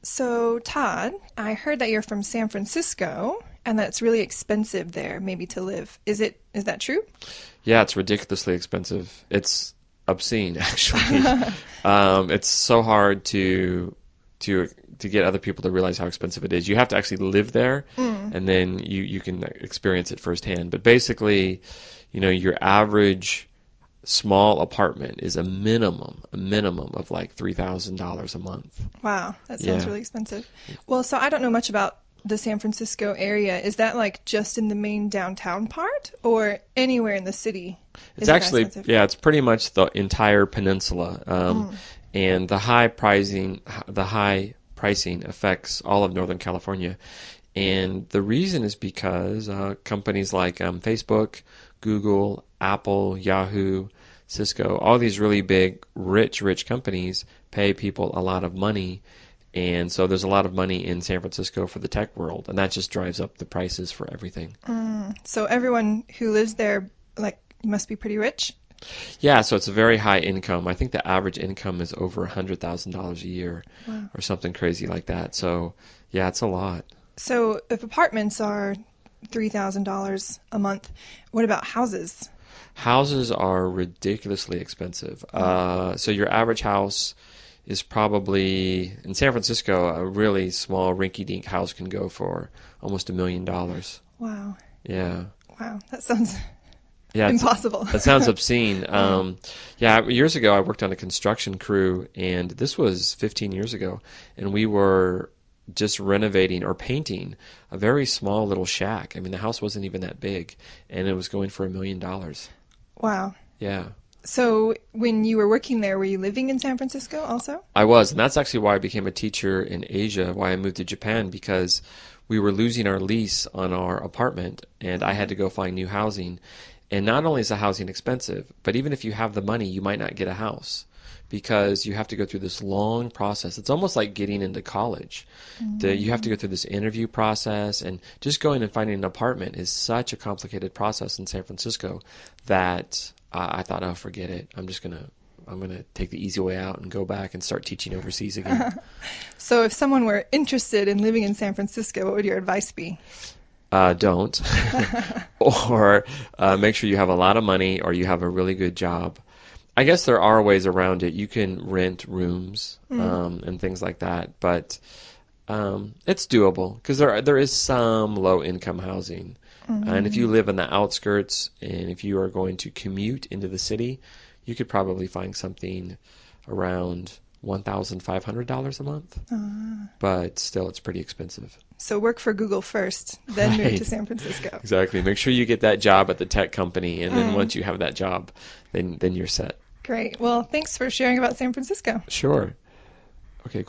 So, Todd, I heard that you're from San Francisco and that it's really expensive there, maybe to live. Is that true? Yeah, it's ridiculously expensive. It's obscene, actually. It's so hard to to get other people to realize how expensive it is. You have to actually live there, Mm. and then you can experience it firsthand. But basically, your average small apartment is a minimum of like $3,000 a month. Wow, that sounds Yeah. really expensive. Well, so I don't know much about the San Francisco area. Is that like just in the main downtown part or anywhere in the city? It's Is it that actually, expensive? yeah, it's pretty much the entire peninsula. Mm. And the high pricing affects all of Northern California. And the reason is because companies like Facebook, Google, Apple, Yahoo, Cisco, all these really big, rich companies pay people a lot of money. And so there's a lot of money in San Francisco for the tech world, and that just drives up the prices for everything. So everyone who lives there, like, must be pretty rich? Yeah, so it's a very high income. I think the average income is over $100,000 a year Wow. or something crazy like that. So, yeah, it's a lot. So if apartments are $3,000 a month, what about houses? Houses are ridiculously expensive. Mm. So your average house is probably in San Francisco, a really small rinky-dink house can go for almost $1 million. Wow. Yeah. Wow. That sounds Yeah, impossible. that sounds obscene. Mm. Yeah, years ago I worked on a construction crew, and this was 15 years ago, and we were just renovating or painting a very small little shack. I mean, the house wasn't even that big, and it was going for $1 million. Wow. Yeah, So when you were working there, were you living in San Francisco also? I was, and that's actually why I became a teacher in Asia, why I moved to Japan, because we were losing our lease on our apartment, and I had to go find new housing. And not only is the housing expensive, but even if you have the money, you might not get a house because you have to go through this long process. It's almost like getting into college. You have to go Mm. through this interview process, and just going and finding an apartment is such a complicated process in San Francisco that I thought, oh, forget it. I'm gonna take the easy way out and go back and start teaching overseas again. So if someone were interested in living in San Francisco, what would your advice be? Don't, or make sure you have a lot of money or you have a really good job. I guess there are ways around it. You can rent rooms Mm. and things like that, but it's doable because there is some low income housing. And if you Mm. live in the outskirts and if you are going to commute into the city, you could probably find something around $1,500 a month. Ah. But still, it's pretty expensive. So work for Google first, then move to Right. San Francisco. Exactly. Make sure you get that job at the tech company, and then Mm. once you have that job, then you're set. Great. Well, thanks for sharing about San Francisco. Sure.